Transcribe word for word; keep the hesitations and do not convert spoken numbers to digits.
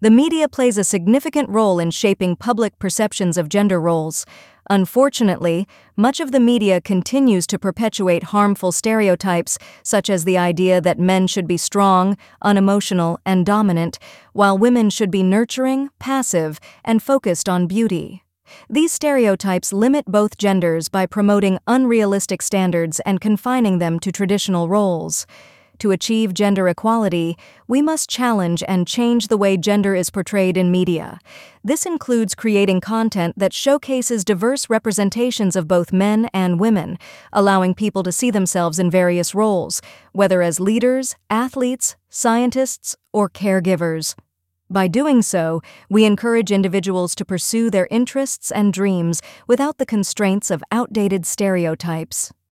The media plays a significant role in shaping public perceptions of gender roles. Unfortunately, much of the media continues to perpetuate harmful stereotypes, such as the idea that men should be strong, unemotional, and dominant, while women should be nurturing, passive, and focused on beauty. These stereotypes limit both genders by promoting unrealistic standards and confining them to traditional roles. To achieve gender equality, we must challenge and change the way gender is portrayed in media. This includes creating content that showcases diverse representations of both men and women, allowing people to see themselves in various roles, whether as leaders, athletes, scientists, or caregivers. By doing so, we encourage individuals to pursue their interests and dreams without the constraints of outdated stereotypes.